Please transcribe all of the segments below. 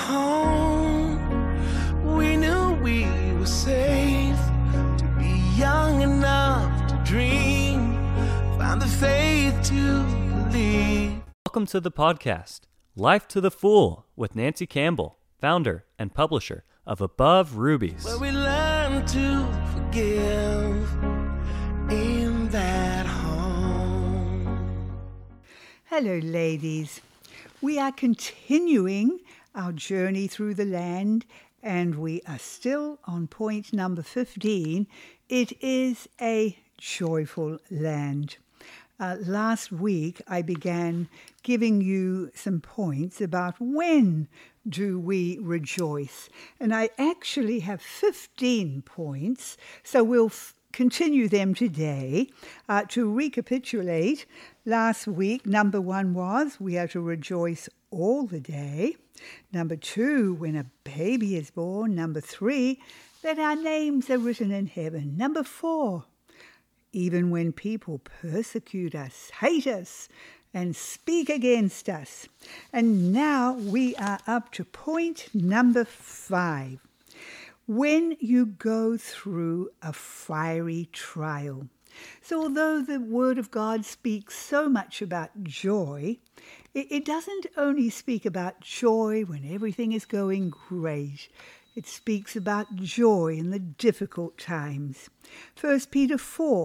home. We knew we were safe to be young enough to dream, find the faith to believe. Welcome to the podcast, Life to the Full, with Nancy Campbell, founder and publisher of Above Rubies. Where we learn to forgive in that home. Hello, ladies. We are continuing our journey through the land, and we are still on point number 15. It is a joyful land. Last week, I began giving you some points about when do we rejoice. And I actually have 15 points, so we'll continue them today. To recapitulate, last week, number 1 was we are to rejoice all the day. Number 2, when a baby is born. Number 3, that our names are written in heaven. Number 4, even when people persecute us, hate us, and speak against us. And now we are up to point number 5. When you go through a fiery trial. So although the Word of God speaks so much about joy, it doesn't only speak about joy when everything is going great. It speaks about joy in the difficult times. 1 Peter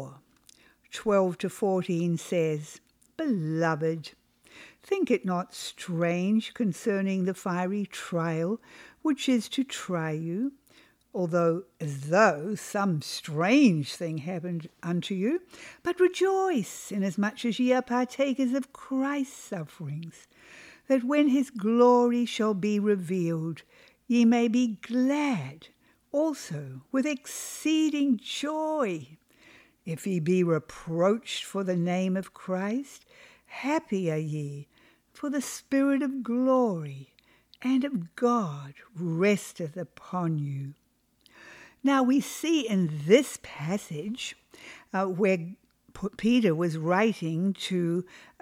4:12-14 says, Beloved, think it not strange concerning the fiery trial which is to try you, although as though some strange thing happened unto you, but rejoice, inasmuch as ye are partakers of Christ's sufferings, that when his glory shall be revealed, ye may be glad also with exceeding joy. If ye be reproached for the name of Christ, happy are ye, for the Spirit of glory and of God resteth upon you. Now we see in this passage where Peter was writing to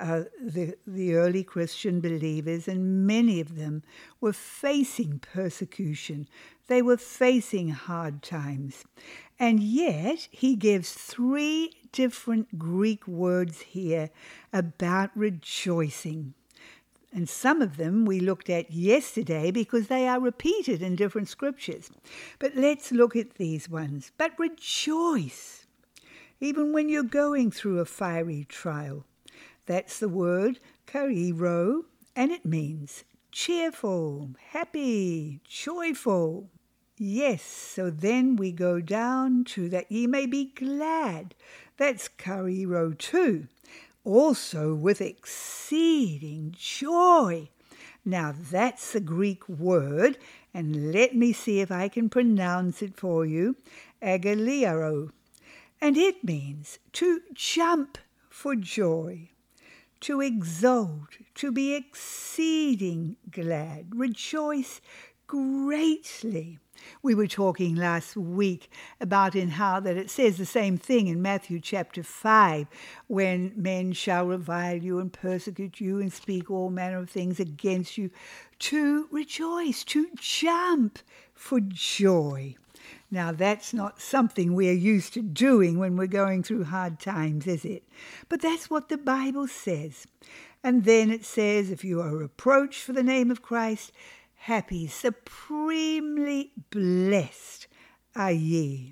the early Christian believers, and many of them were facing persecution. They were facing hard times. And yet he gives 3 different Greek words here about rejoicing. And some of them we looked at yesterday because they are repeated in different scriptures. But let's look at these ones. But rejoice, even when you're going through a fiery trial. That's the word chairo, and it means cheerful, happy, joyful. Yes, so then we go down to that ye may be glad. That's chairo too. Also with exceeding joy. Now that's the Greek word, and let me see if I can pronounce it for you, agaliaro. And it means to jump for joy, to exult, to be exceeding glad, rejoice greatly. We were talking last week about in how that it says the same thing in Matthew chapter 5, when men shall revile you and persecute you and speak all manner of things against you, to rejoice, to jump for joy. Now that's not something we're used to doing when we're going through hard times, is it? But that's what the Bible says. And then it says, if you are reproached for the name of Christ, happy, supremely blessed are ye,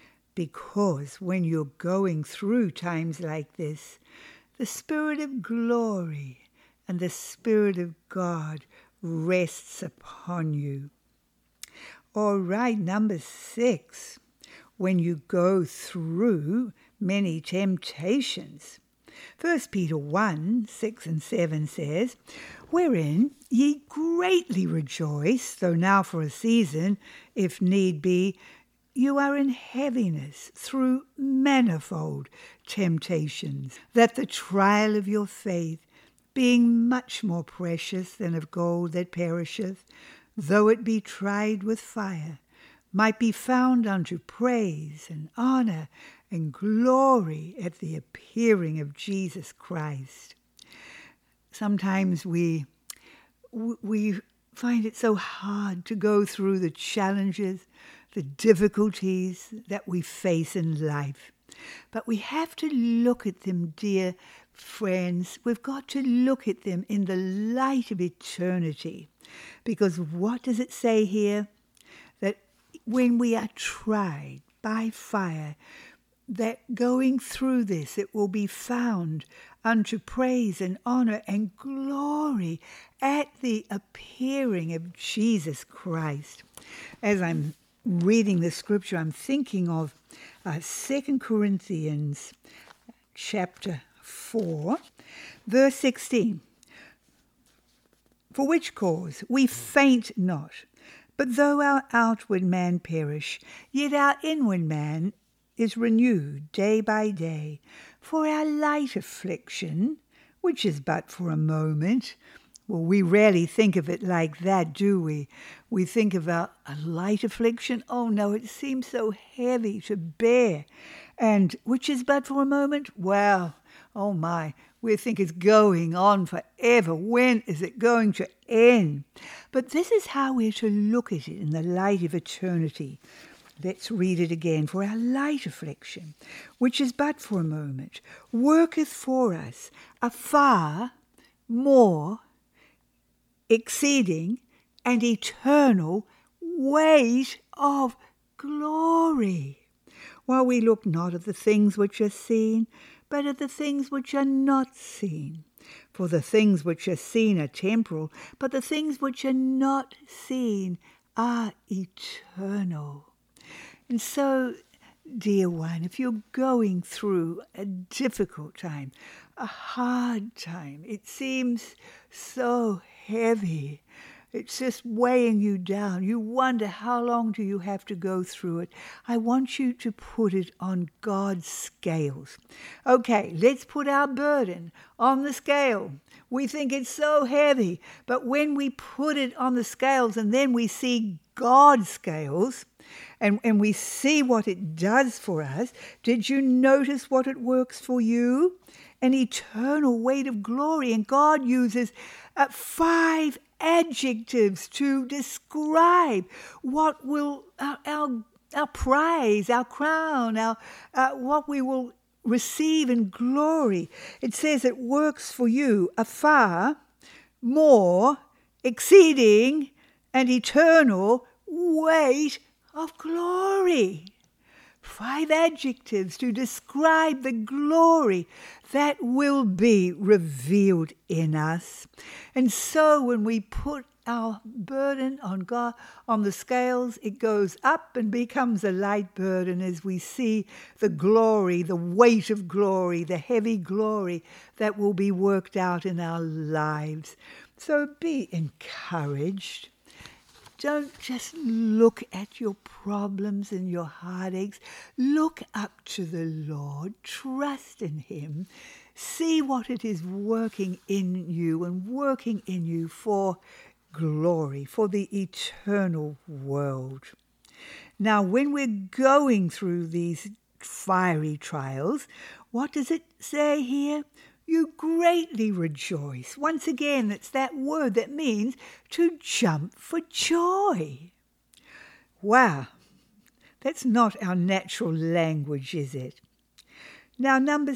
because when you're going through times like this, the Spirit of glory and the Spirit of God rests upon you. All right, number 6, when you go through many temptations. 1 Peter 1:6-7 says, Wherein ye greatly rejoice, though now for a season, if need be, you are in heaviness through manifold temptations, that the trial of your faith, being much more precious than of gold that perisheth, though it be tried with fire, might be found unto praise and honor and glory at the appearing of Jesus Christ. Sometimes we find it so hard to go through the challenges, the difficulties that we face in life. But we have to look at them, dear friends. We've got to look at them in the light of eternity. Because what does it say here? That when we are tried by fire, that going through this, it will be found unto praise and honour and glory at the appearing of Jesus Christ. As I'm reading the scripture, I'm thinking of 2 Corinthians chapter 4, verse 16. For which cause we faint not, but though our outward man perish, yet our inward man is renewed day by day. For our light affliction, which is but for a moment, well, we rarely think of it like that, do we? We think about a light affliction. Oh no, it seems so heavy to bear. And which is but for a moment? Well, oh my, we think it's going on forever. When is it going to end? But this is how we're to look at it in the light of eternity. Let's read it again. For our light affliction, which is but for a moment, worketh for us a far more exceeding and eternal weight of glory. While we look not at the things which are seen, but at the things which are not seen. For the things which are seen are temporal, but the things which are not seen are eternal. And so, dear one, if you're going through a difficult time, a hard time, it seems so heavy, it's just weighing you down, you wonder how long do you have to go through it, I want you to put it on God's scales. Okay, let's put our burden on the scale. We think it's so heavy, but when we put it on the scales and then we see God's scales, and we see what it does for us, did you notice what it works for you? An eternal weight of glory. And God uses 5 adjectives to describe what will our praise, our crown, what we will receive in glory. It says it works for you a far more exceeding and eternal weight of glory. 5 adjectives to describe the glory that will be revealed in us. And so when we put our burden on God, on the scales, it goes up and becomes a light burden as we see the glory, the weight of glory, the heavy glory that will be worked out in our lives. So be encouraged. Don't just look at your problems and your heartaches. Look up to the Lord. Trust in Him. See what it is working in you and working in you for glory, for the eternal world. Now, when we're going through these fiery trials, what does it say here? You greatly rejoice. Once again, it's that word that means to jump for joy. Wow, that's not our natural language, is it? Now, number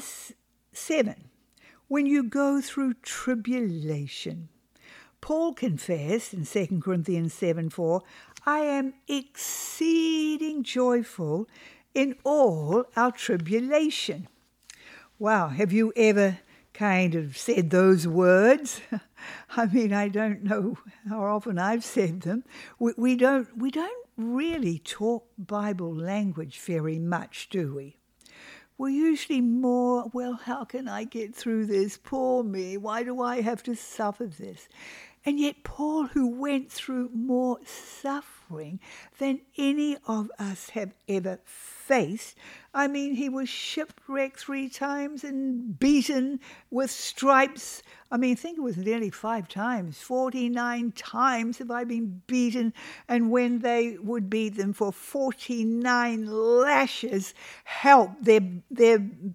7, when you go through tribulation. Paul confessed in 2 Corinthians 7:4, I am exceeding joyful in all our tribulation. Wow, have you ever kind of said those words? I mean, I don't know how often I've said them. We don't really talk Bible language very much, do we? We're usually more, well, how can I get through this? Poor me, why do I have to suffer this? And yet Paul, who went through more suffering than any of us have ever faced, I mean, he was shipwrecked 3 times and beaten with stripes. I mean, I think it was nearly 5 times. 49 times have I been beaten. And when they would beat them for 49 lashes, their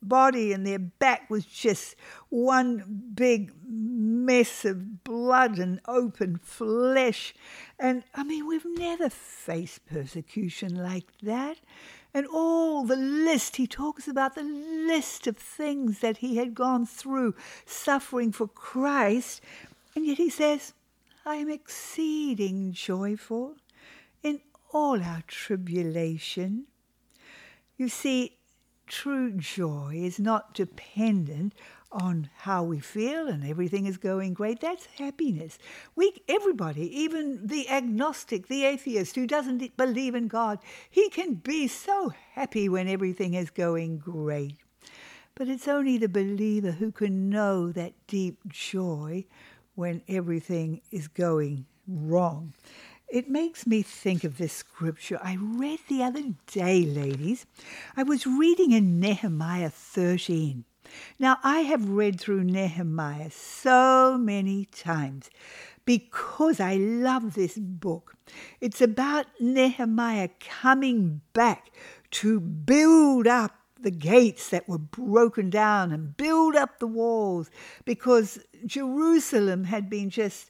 body and their back was just one big mess of blood and open flesh. And I mean, we've never faced persecution like that. And all the list, he talks about the list of things that he had gone through suffering for Christ. And yet he says, I am exceeding joyful in all our tribulation. You see, true joy is not dependent on how we feel and everything is going great. That's happiness. Everybody, even the agnostic, the atheist who doesn't believe in God, he can be so happy when everything is going great. But it's only the believer who can know that deep joy when everything is going wrong. It makes me think of this scripture I read the other day, ladies. I was reading in Nehemiah 13. Now, I have read through Nehemiah so many times because I love this book. It's about Nehemiah coming back to build up the gates that were broken down and build up the walls, because Jerusalem had been just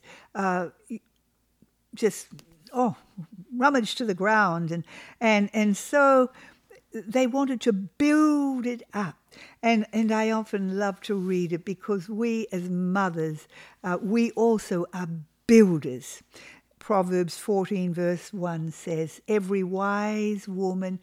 rummaged to the ground, and so they wanted to build it up. And I often love to read it because we as mothers, we also are builders. Proverbs 14 verse 1 says, every wise woman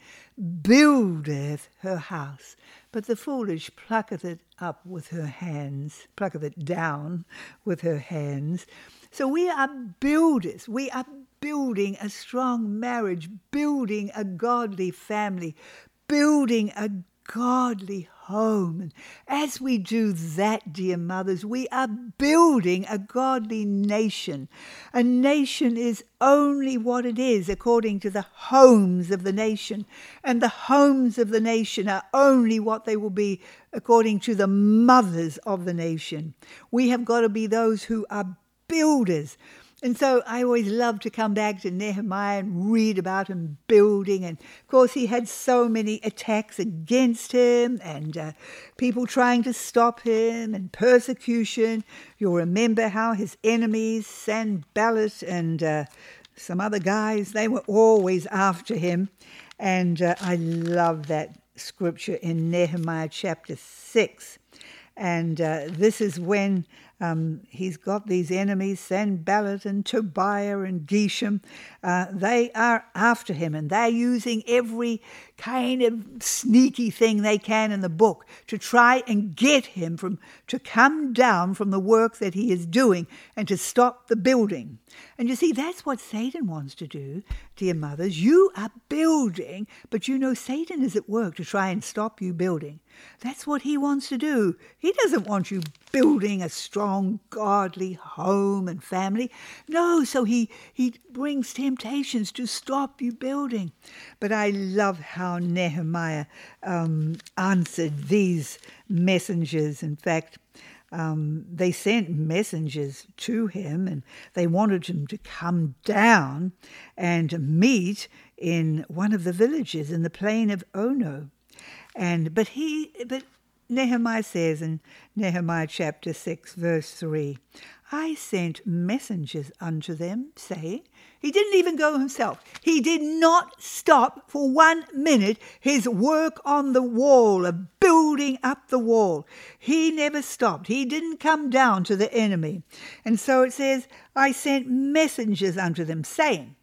buildeth her house, but the foolish plucketh it up with her hands, plucketh it down with her hands. So we are builders. We are building a strong marriage, building a godly family, building a godly home. And as we do that, dear mothers, we are building a godly nation. A nation is only what it is according to the homes of the nation. And the homes of the nation are only what they will be according to the mothers of the nation. We have got to be those who are builders. And so I always love to come back to Nehemiah and read about him building. And of course, he had so many attacks against him and people trying to stop him and persecution. You'll remember how his enemies, Sanballat and some other guys, they were always after him. And I love that scripture in Nehemiah chapter 6. And this is when he's got these enemies, Sanballat and Tobiah and Geshem. They are after him, and they're using every kind of sneaky thing they can in the book to try and get him to come down from the work that he is doing and to stop the building. And you see, that's what Satan wants to do, dear mothers. You are building, but you know Satan is at work to try and stop you building. That's what he wants to do. He doesn't want you building a strong, godly home and family. No, so he brings temptations to stop you building. But I love how Nehemiah answered these messengers. In fact, they sent messengers to him and they wanted him to come down and meet in one of the villages in the plain of Ono. But Nehemiah says in Nehemiah chapter 6 verse 3, I sent messengers unto them, saying, he didn't even go himself. He did not stop for 1 minute his work on the wall, of building up the wall. He never stopped. He didn't come down to the enemy. And so it says, I sent messengers unto them, saying,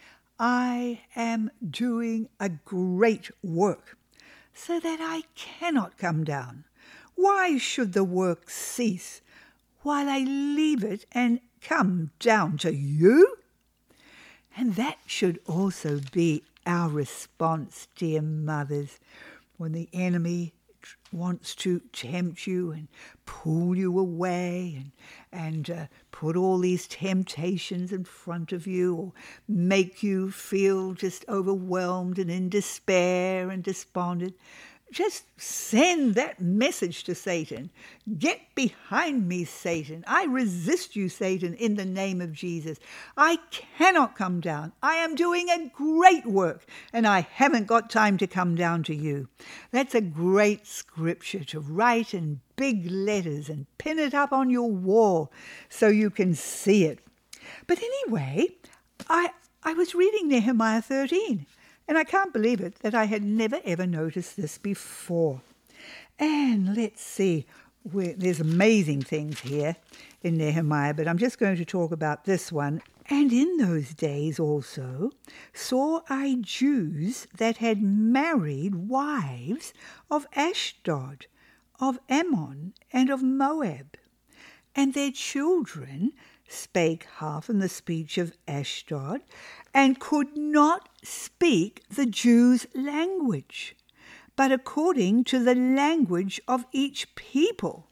I am doing a great work, so that I cannot come down. Why should the work cease while I leave it and come down to you? And that should also be our response, dear mothers, when the enemy wants to tempt you and pull you away and put all these temptations in front of you, or make you feel just overwhelmed and in despair and despondent. just send that message to Satan. Get behind me, Satan. I resist you, Satan, in the name of Jesus. I cannot come down. I am doing a great work, and I haven't got time to come down to you. That's a great scripture to write in big letters and pin it up on your wall so you can see it. But anyway, I was reading Nehemiah 13. And I can't believe it that I had never ever noticed this before. And let's see, there's amazing things here in Nehemiah, but I'm just going to talk about this one. And in those days also saw I Jews that had married wives of Ashdod, of Ammon, and of Moab, and their children spake half in the speech of Ashdod, and could not speak the Jews' language, but according to the language of each people.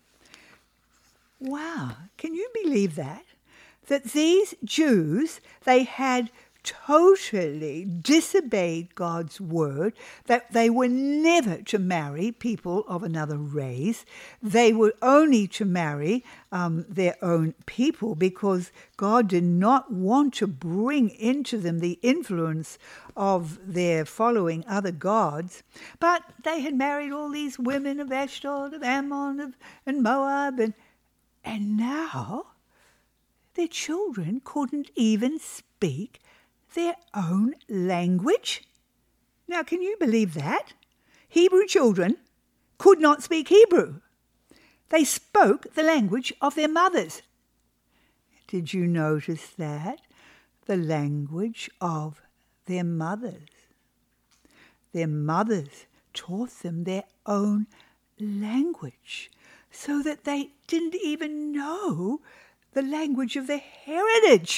Wow, can you believe that? That these Jews, they had totally disobeyed God's word, that they were never to marry people of another race. They were only to marry their own people, because God did not want to bring into them the influence of their following other gods. But they had married all these women of Ashdod, of Ammon, and Moab, and now their children couldn't even speak their own language. Now, can you believe that? Hebrew children could not speak Hebrew. They spoke the language of their mothers. Did you notice that? The language of their mothers. Their mothers taught them their own language, so that they didn't even know the language of their heritage.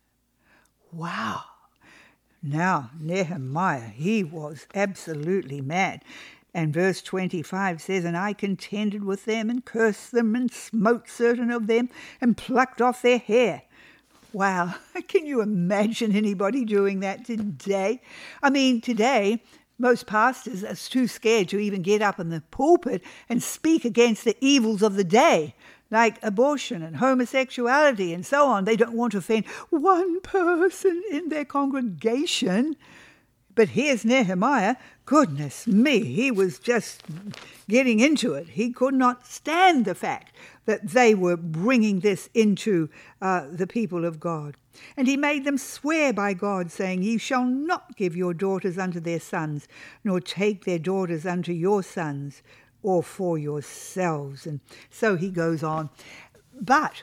Wow. Now, Nehemiah, he was absolutely mad. And verse 25 says, and I contended with them and cursed them and smote certain of them and plucked off their hair. Wow, can you imagine anybody doing that today? I mean, today, most pastors are too scared to even get up in the pulpit and speak against the evils of the day, like abortion and homosexuality and so on. They don't want to offend one person in their congregation. But here's Nehemiah. Goodness me, he was just getting into it. He could not stand the fact that they were bringing this into the people of God. And he made them swear by God, saying, ye shall not give your daughters unto their sons, nor take their daughters unto your sons, or for yourselves. And so he goes on. But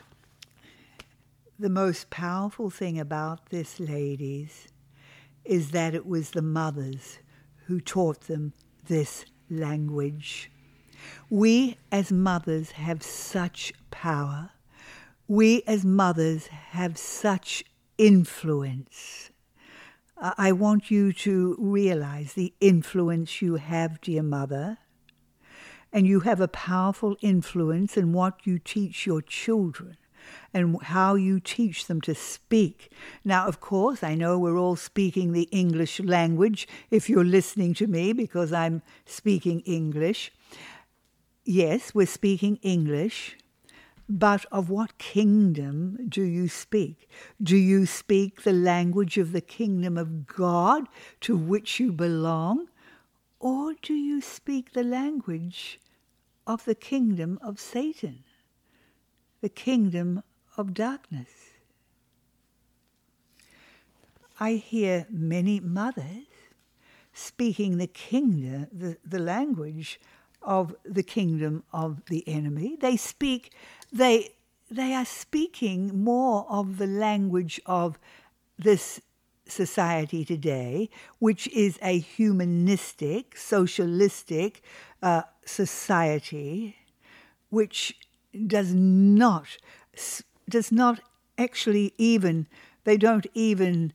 the most powerful thing about this, ladies, is that it was the mothers who taught them this language. We as mothers have such power. We as mothers have such influence. I want you to realize the influence you have, dear mother. And you have a powerful influence in what you teach your children and how you teach them to speak. Now, of course, I know we're all speaking the English language if you're listening to me, because I'm speaking English. Yes, we're speaking English, but of what kingdom do you speak? Do you speak the language of the kingdom of God to which you belong? Or do you speak the language of the kingdom of Satan, the kingdom of darkness? I hear many mothers speaking the kingdom, the language of the kingdom of the enemy. They are speaking more of the language of this society today, which is a humanistic, socialistic society, which does not actually even, they don't even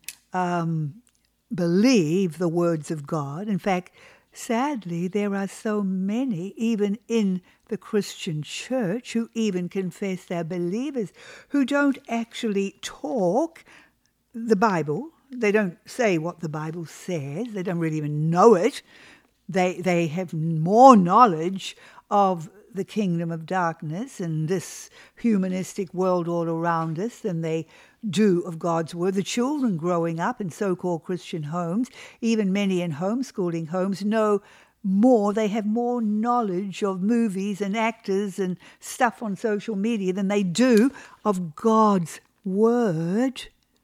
believe the words of God. In fact, sadly, there are so many, even in the Christian church, who even confess they're believers, who don't actually talk the Bible. They don't say what the Bible says. They don't really even know it. They have more knowledge of the kingdom of darkness and this humanistic world all around us than they do of God's word. The children growing up in so-called Christian homes, even many in homeschooling homes, know more. They have more knowledge of movies and actors and stuff on social media than they do of God's word.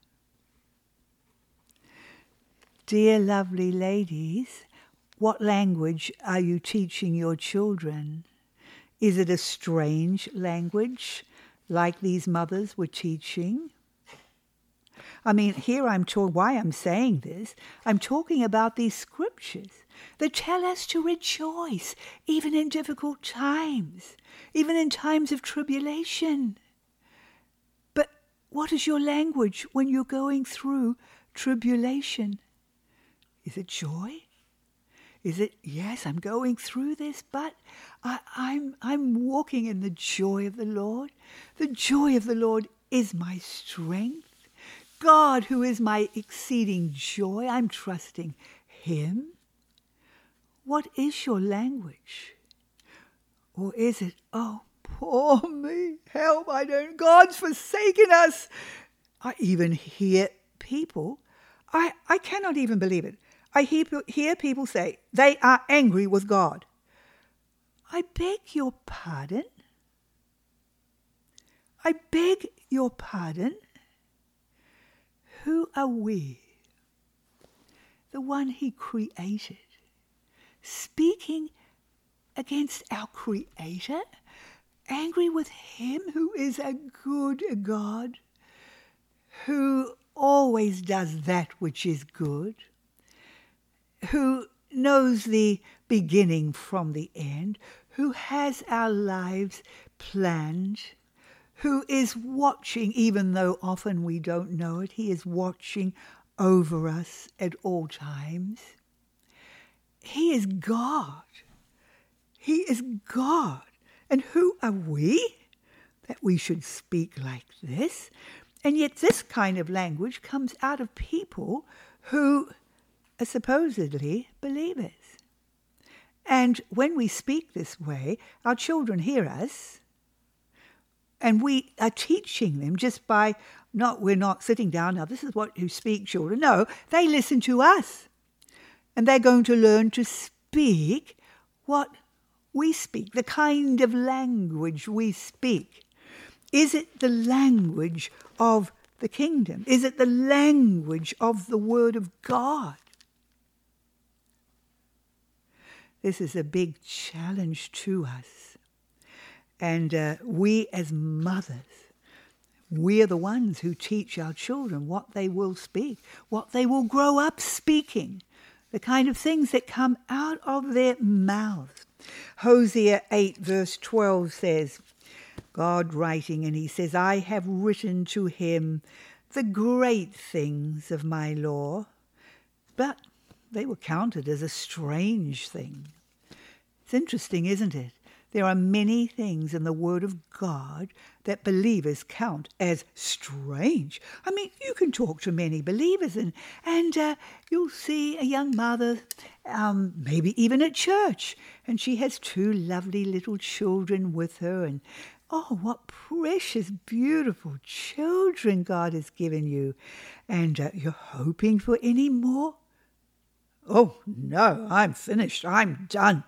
Dear lovely ladies, what language are you teaching your children? Is it a strange language like these mothers were teaching? I mean, here why I'm saying this, I'm talking about these scriptures that tell us to rejoice even in difficult times, even in times of tribulation. But what is your language when you're going through tribulation? Is it joy? Is it, yes, I'm going through this, but I'm walking in the joy of the Lord. The joy of the Lord is my strength. God, who is my exceeding joy, I'm trusting him. What is your language? Or is it, oh, poor me, help, God's forsaken us. I even hear people, I cannot even believe it. I hear people say they are angry with God. I beg your pardon. I beg your pardon. Who are we? The one he created. Speaking against our Creator? Angry with him who is a good God, who always does that which is good, who knows the beginning from the end, who has our lives planned, who is watching, even though often we don't know it, he is watching over us at all times. He is God. He is God. And who are we that we should speak like this? And yet this kind of language comes out of people who are supposedly believers. And when we speak this way, our children hear us, and we are teaching them just by, we're not sitting down, now this is what you speak, children. No, they listen to us. And they're going to learn to speak what we speak, the kind of language we speak. Is it the language of the kingdom? Is it the language of the Word of God? This is a big challenge to us. And we as mothers, we are the ones who teach our children what they will speak, what they will grow up speaking, the kind of things that come out of their mouths. Hosea 8 verse 12 says, God writing, and he says, I have written to him the great things of my law, but they were counted as a strange thing. It's interesting, isn't it? There are many things in the Word of God that believers count as strange. I mean, you can talk to many believers and you'll see a young mother, maybe even at church, and she has 2 lovely little children with her, and oh, what precious, beautiful children God has given you. And you're hoping for any more? Oh, no, I'm finished. I'm done.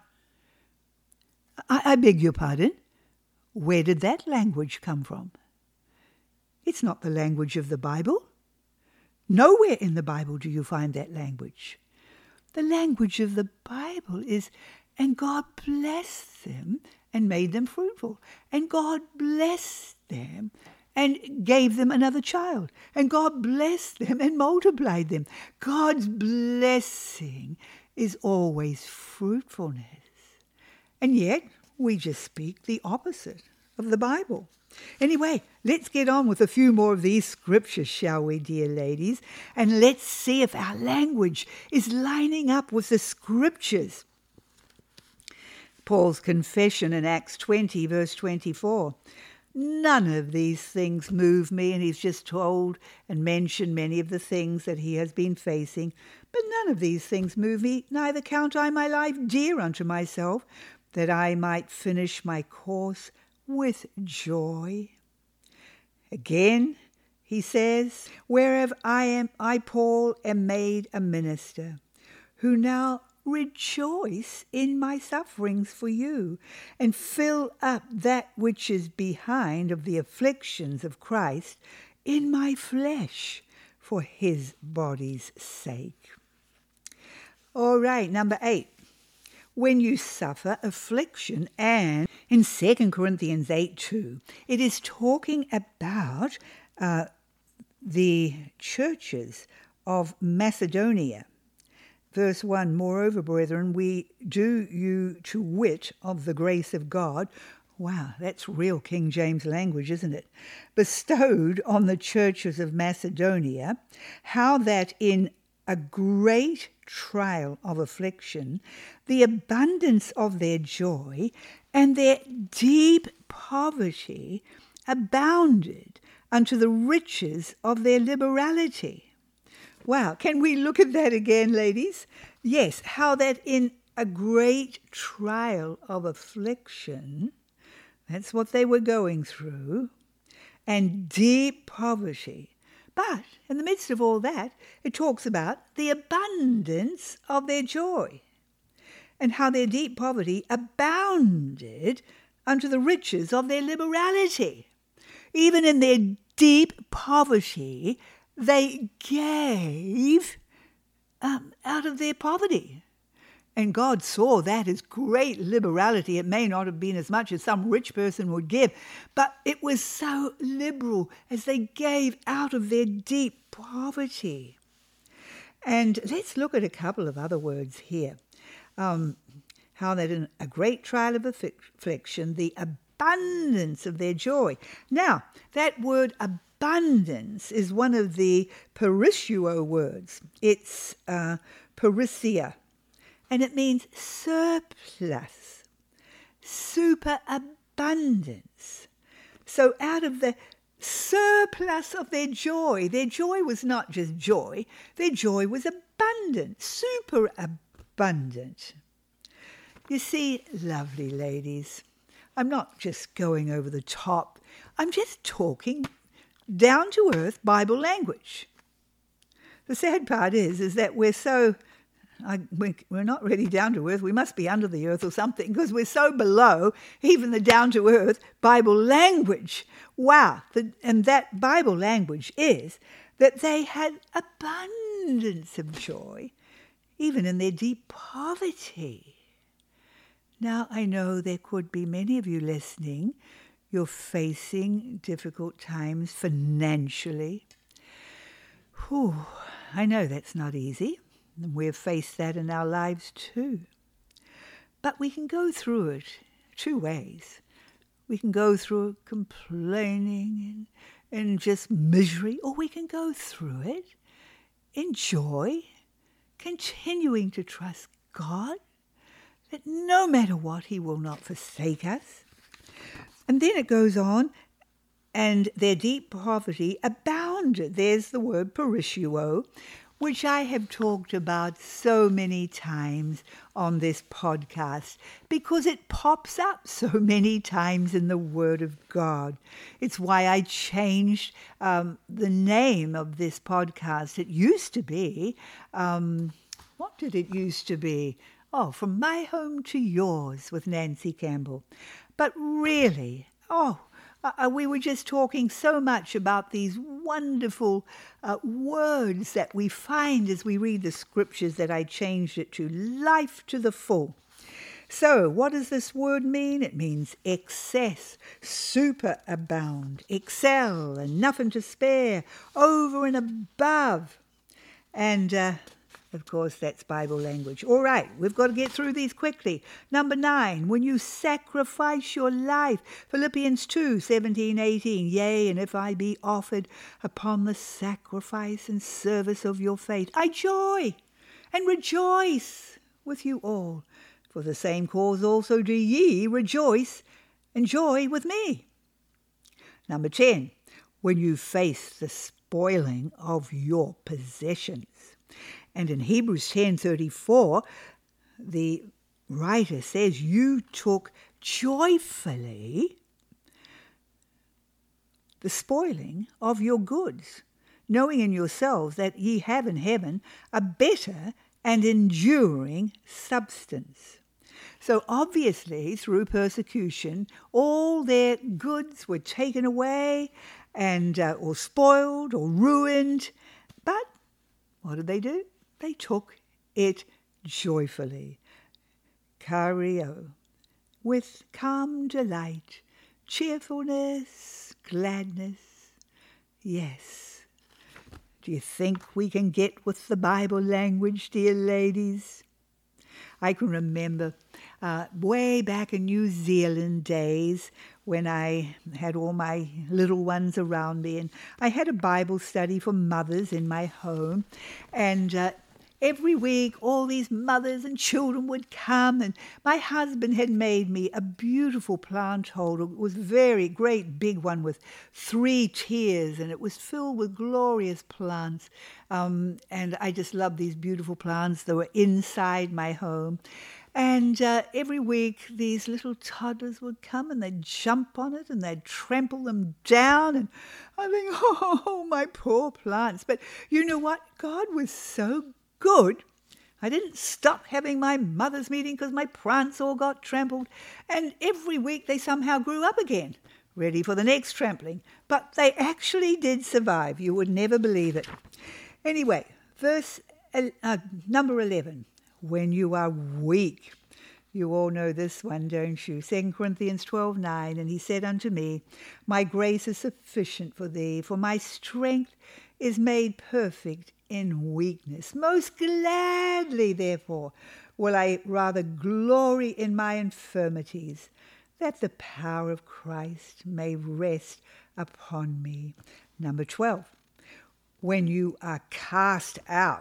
I beg your pardon. Where did that language come from? It's not the language of the Bible. Nowhere in the Bible do you find that language. The language of the Bible is, and God blessed them and made them fruitful. And God blessed them and gave them another child. And God blessed them and multiplied them. God's blessing is always fruitfulness. And yet, we just speak the opposite of the Bible. Anyway, let's get on with a few more of these scriptures, shall we, dear ladies? And let's see if our language is lining up with the scriptures. Paul's confession in Acts 20, verse 24. None of these things move me, and he's just told and mentioned many of the things that he has been facing, but none of these things move me, neither count I my life dear unto myself, that I might finish my course with joy. Again, he says, whereof I, Paul, am made a minister, who now rejoice in my sufferings for you, and fill up that which is behind of the afflictions of Christ in my flesh, for his body's sake. All right, number 8. When you suffer affliction, and in 2 Corinthians 8:2, it is talking about the churches of Macedonia. Verse 1, moreover, brethren, we do you to wit of the grace of God. Wow, that's real King James language, isn't it? Bestowed on the churches of Macedonia, how that in a great trial of affliction, the abundance of their joy and their deep poverty abounded unto the riches of their liberality. Wow, can we look at that again, ladies? Yes, how that in a great trial of affliction, that's what they were going through, and deep poverty. But in the midst of all that, it talks about the abundance of their joy and how their deep poverty abounded unto the riches of their liberality. Even in their deep poverty, they gave out of their poverty. And God saw that as great liberality. It may not have been as much as some rich person would give, but it was so liberal as they gave out of their deep poverty. And let's look at a couple of other words here. How that in a great trial of affliction, the abundance of their joy. Now, that word abundance is one of the perisseuo words. It's perissia. And it means surplus, superabundance. So out of the surplus of their joy was not just joy, their joy was abundant, superabundant. You see, lovely ladies, I'm not just going over the top. I'm just talking down-to-earth Bible language. The sad part is that we're not really down to earth. We must be under the earth or something because we're so below even the down to earth Bible language. Wow. And that Bible language is that they had abundance of joy even in their deep poverty. Now, I know there could be many of you listening. You're facing difficult times financially. Whew, I know that's not easy. And we've faced that in our lives too. But we can go through it two ways. We can go through it complaining and just misery, or we can go through it in joy, continuing to trust God, that no matter what, he will not forsake us. And then it goes on, and their deep poverty abounded. There's the word perisseuo, which I have talked about so many times on this podcast because it pops up so many times in the Word of God. It's why I changed the name of this podcast. It used to be, what did it used to be? Oh, From My Home to Yours with Nancy Campbell. But really, we were just talking so much about these wonderful words that we find as we read the scriptures that I changed it to life to the full. So what does this word mean? It means excess, superabound, excel, and nothing to spare, over and above. And of course, that's Bible language. All right, we've got to get through these quickly. Number 9, when you sacrifice your life. Philippians 2:17-18. Yea, and if I be offered upon the sacrifice and service of your faith, I joy and rejoice with you all. For the same cause also do ye rejoice and joy with me. Number 10, when you face the spoiling of your possessions. And in Hebrews 10:34, the writer says, you took joyfully the spoiling of your goods, knowing in yourselves that ye have in heaven a better and enduring substance. So obviously, through persecution, all their goods were taken away and or spoiled or ruined. But what did they do? They took it joyfully. Chario, with calm delight, cheerfulness, gladness. Yes. Do you think we can get with the Bible language, dear ladies? I can remember way back in New Zealand days when I had all my little ones around me, and I had a Bible study for mothers in my home, and every week all these mothers and children would come, and my husband had made me a beautiful plant holder. It was a very great big one with 3 tiers, and it was filled with glorious plants. And I just loved these beautiful plants that were inside my home. And every week these little toddlers would come and they'd jump on it and they'd trample them down. And I think, oh, my poor plants. But you know what? God was so good. I didn't stop having my mother's meeting because my plants all got trampled. And every week they somehow grew up again, ready for the next trampling. But they actually did survive. You would never believe it. Anyway, number 11. When you are weak. You all know this one, don't you? 2 Corinthians 12:9, and he said unto me, my grace is sufficient for thee, for my strength is made perfect in weakness. Most gladly, therefore, will I rather glory in my infirmities, that the power of Christ may rest upon me. Number 12, when you are cast out.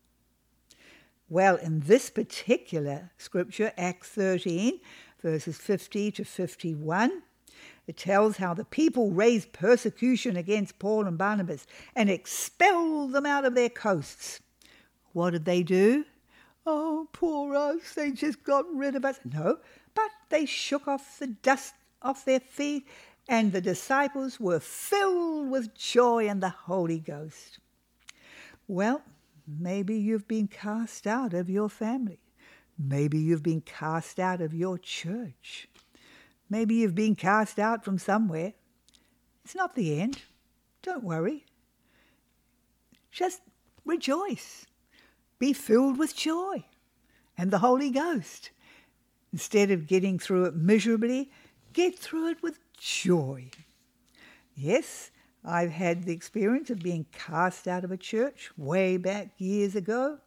Well, in this particular scripture, Acts 13, verses 50 to 51, it tells how the people raised persecution against Paul and Barnabas and expelled them out of their coasts. What did they do? Oh, poor us, they just got rid of us. No, but they shook off the dust off their feet, and the disciples were filled with joy and the Holy Ghost. Well, maybe you've been cast out of your family. Maybe you've been cast out of your church. Maybe you've been cast out from somewhere. It's not the end. Don't worry. Just rejoice. Be filled with joy and the Holy Ghost. Instead of getting through it miserably, get through it with joy. Yes, I've had the experience of being cast out of a church way back years ago.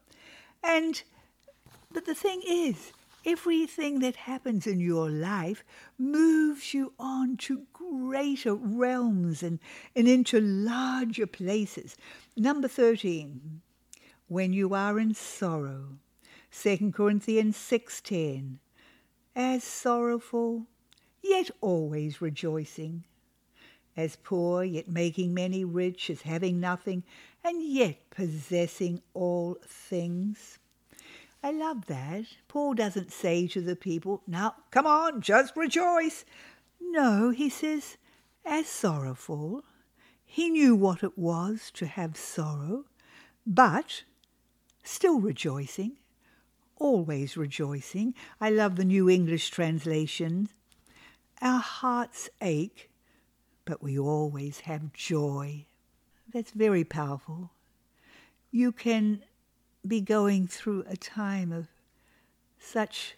But the thing is, everything that happens in your life moves you on to greater realms and into larger places. Number 13, when you are in sorrow. 2 Corinthians 6:10, as sorrowful, yet always rejoicing. As poor, yet making many rich, as having nothing, and yet possessing all things. I love that. Paul doesn't say to the people, now, come on, just rejoice. No, he says, as sorrowful. He knew what it was to have sorrow, but still rejoicing, always rejoicing. I love the New English translation. Our hearts ache, but we always have joy. That's very powerful. You can be going through a time of such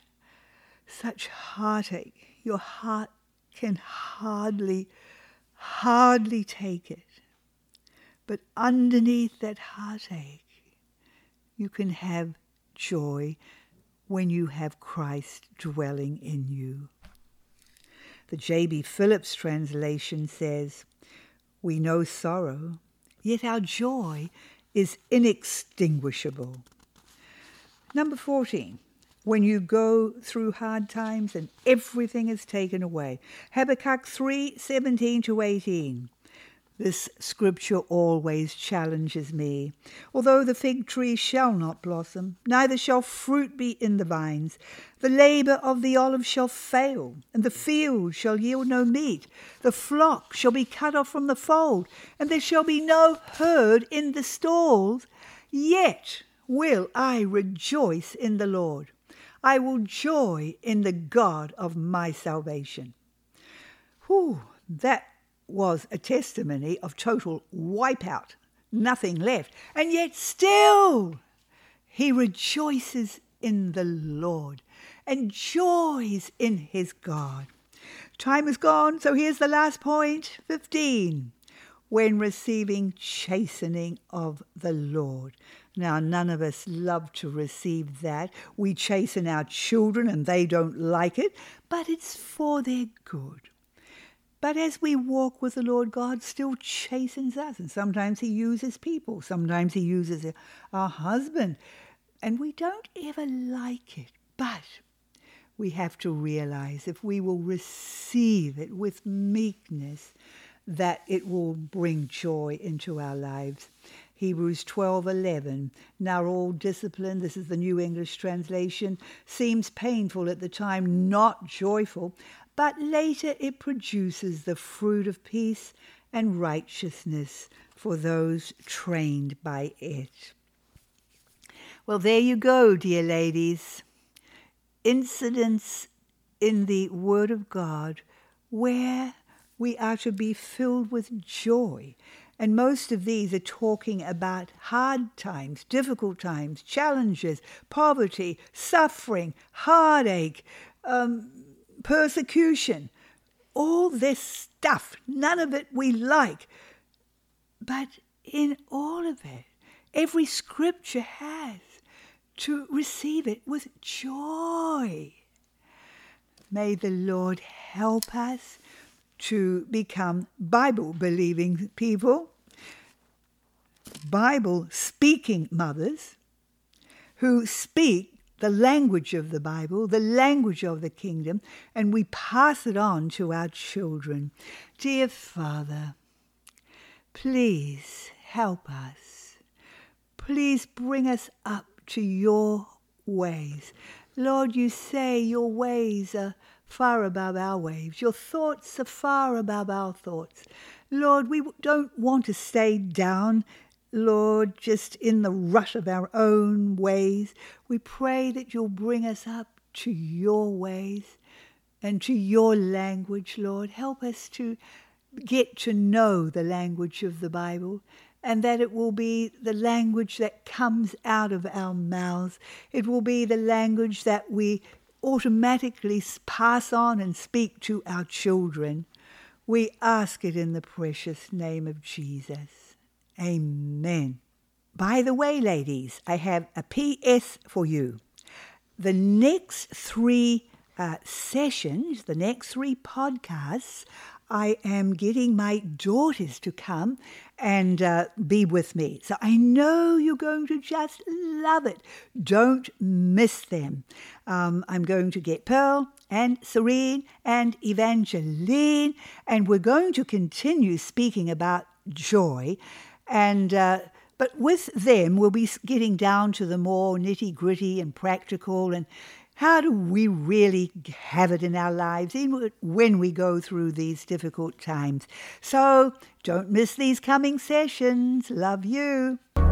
heartache. Your heart can hardly take it. But underneath that heartache, you can have joy when you have Christ dwelling in you. The J.B. Phillips translation says, we know sorrow, yet our joy is inextinguishable. Number 14, when you go through hard times and everything is taken away. Habakkuk 3:17 to 18. This scripture always challenges me. Although the fig tree shall not blossom, neither shall fruit be in the vines, the labour of the olive shall fail, and the field shall yield no meat. The flock shall be cut off from the fold, and there shall be no herd in the stalls. Yet will I rejoice in the Lord. I will joy in the God of my salvation. That was a testimony of total wipeout, nothing left. And yet still he rejoices in the Lord and joys in his God. Time is gone, so here's the last point, 15. When receiving chastening of the Lord. Now, none of us love to receive that. We chasten our children and they don't like it, but it's for their good. But as we walk with the Lord, God still chastens us. And sometimes he uses people. Sometimes he uses our husband. And we don't ever like it. But we have to realize if we will receive it with meekness, that it will bring joy into our lives. Hebrews 12:11. Now all discipline, this is the New English Translation, seems painful at the time, not joyful, but later it produces the fruit of peace and righteousness for those trained by it. Well, there you go, dear ladies. Incidents in the Word of God where we are to be filled with joy. And most of these are talking about hard times, difficult times, challenges, poverty, suffering, heartache, persecution, all this stuff. None of it we like. But in all of it, every scripture has to receive it with joy. May the Lord help us to become Bible-believing people, Bible-speaking mothers who speak the language of the Bible, the language of the kingdom, and we pass it on to our children. Dear Father, please help us. Please bring us up to your ways. Lord, you say your ways are far above our ways. Your thoughts are far above our thoughts. Lord, we don't want to stay down, Lord, just in the rut of our own ways. We pray that you'll bring us up to your ways and to your language, Lord. Help us to get to know the language of the Bible, and that it will be the language that comes out of our mouths. It will be the language that we automatically pass on and speak to our children. We ask it in the precious name of Jesus. Amen. By the way, ladies, I have a PS for you. The next 3 sessions, the next 3 podcasts, I am getting my daughters to come and be with me. So I know you're going to just love it. Don't miss them. I'm going to get Pearl and Serene and Evangeline, and we're going to continue speaking about joy. And but with them, we'll be getting down to the more nitty-gritty and practical, and how do we really have it in our lives when we go through these difficult times? So don't miss these coming sessions. Love you.